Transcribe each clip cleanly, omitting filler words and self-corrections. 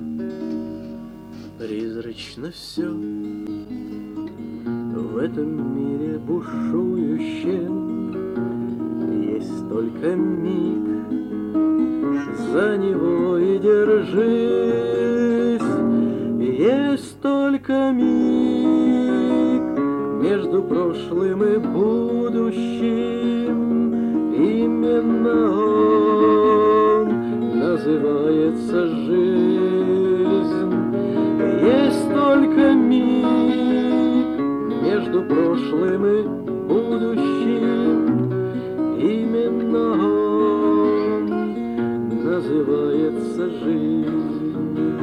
Призрачно все в этом мире бушующем, есть только миг, за него и держись. Есть только миг между прошлым и будущим, именно он называется жизнь. Есть только миг между прошлым и будущим, именно он называется жизнь.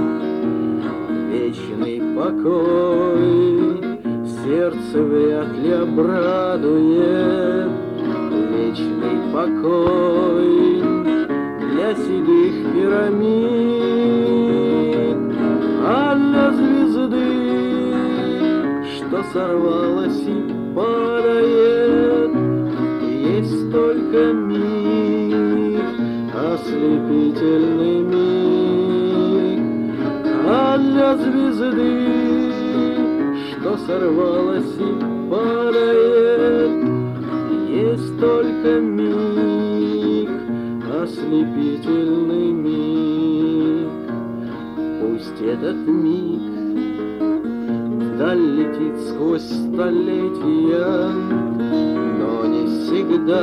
Вечный покой сердце вряд ли обрадует, вечный покой для седых пирамид, а для звезды, что сорвалась и падает, есть только миг, ослепительный миг, а для звезды, что сорвалась и падает, есть только миг, ослепительный миг. Пусть этот миг вдаль летит сквозь столетия, но не всегда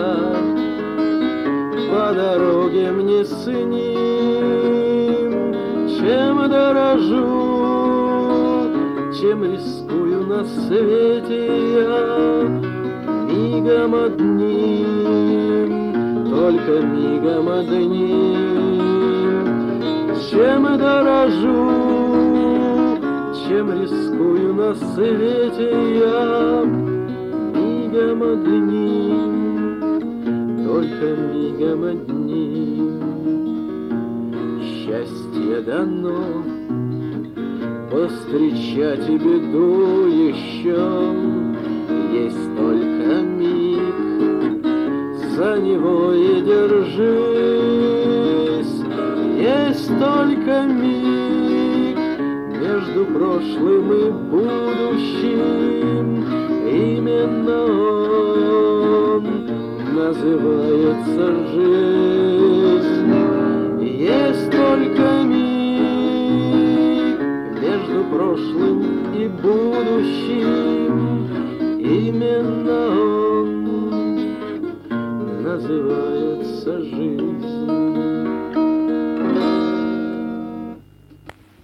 по дороге мне с ним. Чем дорожу, чем рискую на свете я, мигом одним, только мигом одним. Чем дорожу, чем рискую на свете я, мигом одним, только мигом одним. Счастье дано повстречать и беду еще, есть только миг, за него и держись. Есть только миг между прошлым и будущим, именно он называется жизнь. Есть только миг между прошлым и будущим,